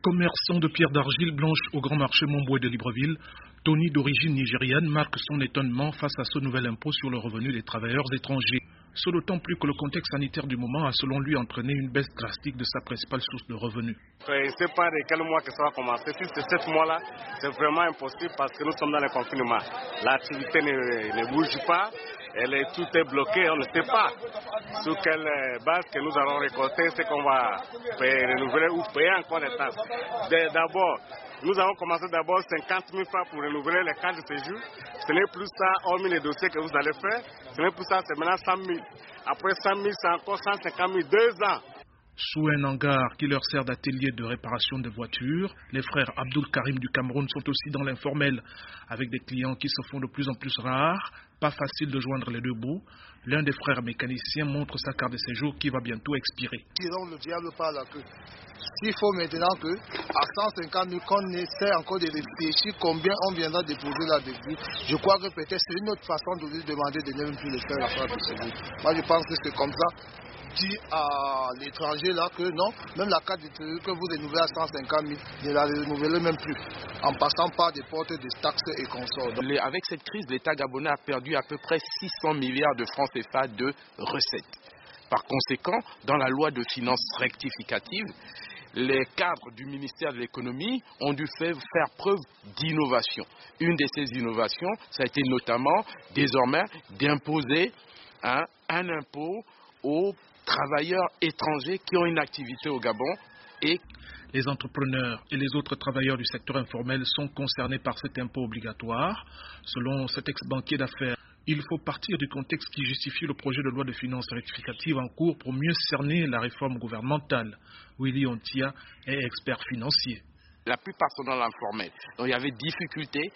Commerçant de pierres d'argile blanche au grand marché Montboué de Libreville, Tony, d'origine nigériane, marque son étonnement face à ce nouvel impôt sur le revenu des travailleurs étrangers. Ce d'autant plus que le contexte sanitaire du moment a selon lui entraîné une baisse drastique de sa principale source de revenus. Je ne sais pas de quel mois que ça va commencer. Si c'est 7 mois-là, c'est vraiment impossible parce que nous sommes dans le confinement. L'activité ne bouge pas, tout est bloqué, on ne sait pas sur quelle base que nous allons récolter, ce qu'on va renouveler ou payer encore des taxes. D'abord, nous avons commencé d'abord 50 000 francs pour renouveler les cartes de séjour. Ce n'est plus ça, hormis les dossiers que vous allez faire. Ce n'est plus ça, c'est maintenant 100 000. Après 100 000, c'est encore 150 000, 2 ans. Sous un hangar qui leur sert d'atelier de réparation de voitures, les frères Abdul Karim du Cameroun sont aussi dans l'informel, avec des clients qui se font de plus en plus rares, pas facile de joindre les deux bouts. L'un des frères mécaniciens montre sa carte de séjour qui va bientôt expirer. Tirons le diable par la queue. S'il faut maintenant que à 150 000 qu'on essaie encore de réfléchir combien on viendra déposer là-dessus, je crois que peut-être c'est une autre façon de lui demander de ne même plus le faire la carte de séjour. Moi je pense que c'est comme ça. Dit à l'étranger là que non, même la carte de séjour que vous renouvelez à 150 000, ne la renouvelez même plus, en passant par des portes de taxes et consorts. Avec cette crise, l'État gabonais a perdu à peu près 600 milliards de francs CFA de recettes. Par conséquent, dans la loi de finances rectificative, les cadres du ministère de l'économie ont dû faire preuve d'innovation. Une de ces innovations, ça a été notamment désormais d'imposer un impôt aux travailleurs étrangers qui ont une activité au Gabon. Et les entrepreneurs et les autres travailleurs du secteur informel sont concernés par cet impôt obligatoire. Selon cet ex-banquier d'affaires, il faut partir du contexte qui justifie le projet de loi de finances rectificative en cours pour mieux cerner la réforme gouvernementale. Willy Ontia est expert financier. La plupart sont dans l'informel. Donc il y avait difficulté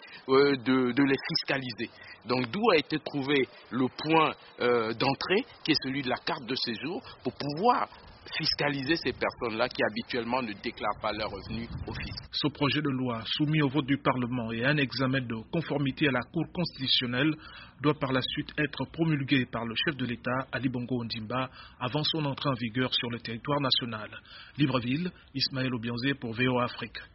de les fiscaliser. Donc d'où a été trouvé le point d'entrée qui est celui de la carte de séjour pour pouvoir fiscaliser ces personnes-là qui habituellement ne déclarent pas leurs revenus au fisc. Ce projet de loi soumis au vote du Parlement et à un examen de conformité à la Cour constitutionnelle doit par la suite être promulgué par le chef de l'État, Ali Bongo Ondimba, avant son entrée en vigueur sur le territoire national. Libreville, Ismaël Obianzé pour VOA Afrique.